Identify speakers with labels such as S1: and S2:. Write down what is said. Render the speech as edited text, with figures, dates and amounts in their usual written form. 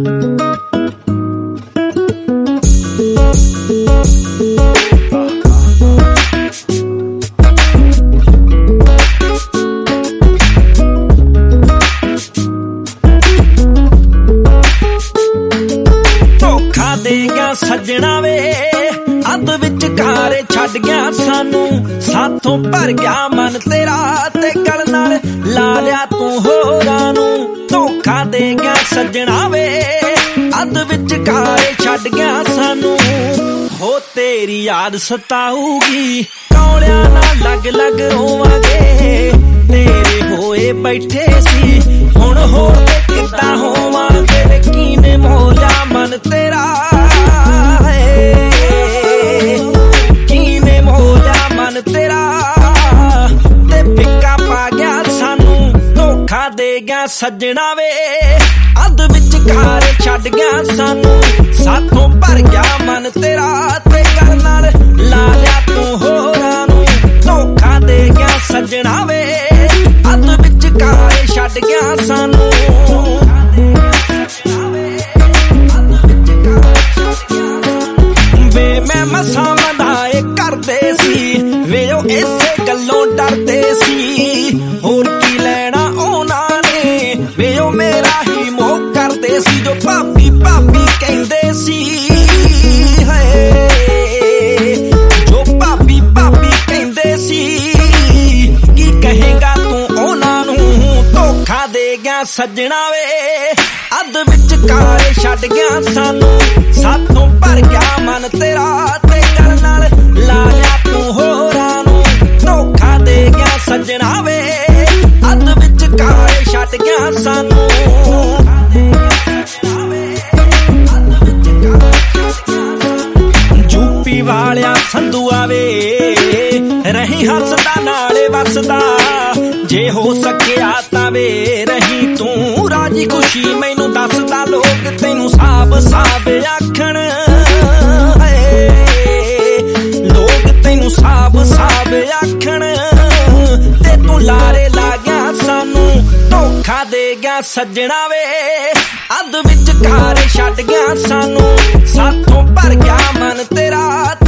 S1: देगा सजना वे अध विचकार छड्ड गया सानू साथों भर गया मन तेरा ते गल नाल ला लिया तू होरां नू धोखा दे गया सजना वे अध विचकार छड्ड गया सानू हो तेरी याद सताऊगी कौलियां नाल लग लग रोवांगे तेरे होए बैठे सी हुण होर किद्दां होवांगे कीने मोलिया मन तेरा कीने मोलिया मन तेरा ते फिक्का पा गया सानू धोखा दे गया सजना वे अध विचकार छड्ड गया सानू साथों भर गया मन तेरा ते गल नाल ला लिया तू होरां नू धोखा दे गया सजना वे अध विचकार छड्ड गया सानू मैं मसा मनाए करदे सी वे इसे गल्लों डरदे सी होर की लैना ओना ने वे मेरा ही मोह करदे सी जो भाभी भाभी कहंदे सी जो भाभी भाभी कहंदे सी की कहेगा तू ओना नू धोखा दे गया सजना वे अध विचकार छड्ड गया सानू साथों भर गया मन तेरा ते गल नाल ला लिया तू होरां नू धोखा दे गया सजना वे अध विचकार छड्ड गया सानू यूपी वालिया संधूआ वे रही हसदा नाले वसदा जे हो सकिया तां वे रही तू राजी खुशी मैनू दसदा लोग तैनू साब साब आखण लोग तैनू साब साब आखण ते तू लारे ला गया सानू धोखा दे गया सजना वे अध विचकार छड्ड गया सानू साथों भर गया मन तेरा